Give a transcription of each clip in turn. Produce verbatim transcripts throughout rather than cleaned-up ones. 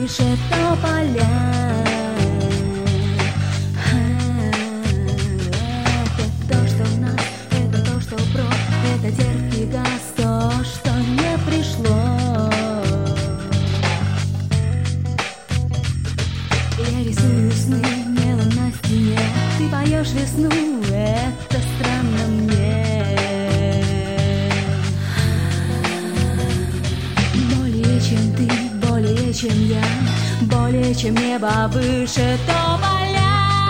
выше тополя. Это то, что в нас, это то, что прочь, это терпкий газ, то, что не пришло. Я рисую сны мелом на стене, ты поешь весну, это странно мне. Более чем ты, более чем я, более чем небо выше тополя.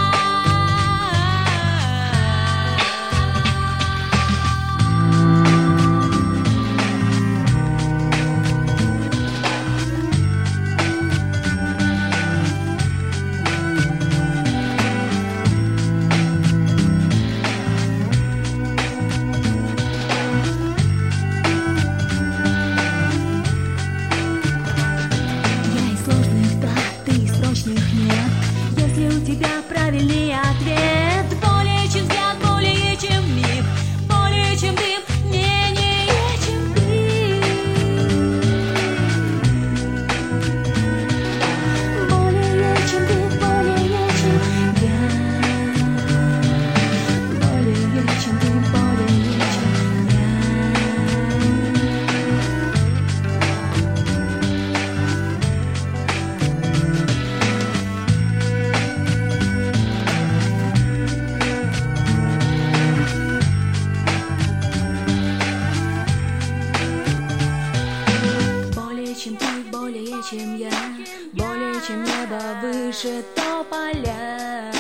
Нет, если у тебя правильный ответ, более чем взгляд, более чем миг, более чем дым, менее чем ты. Более чем ты, более чем я, более чем ты, более чем я. Чем ты, более чем я, более чем небо выше тополя.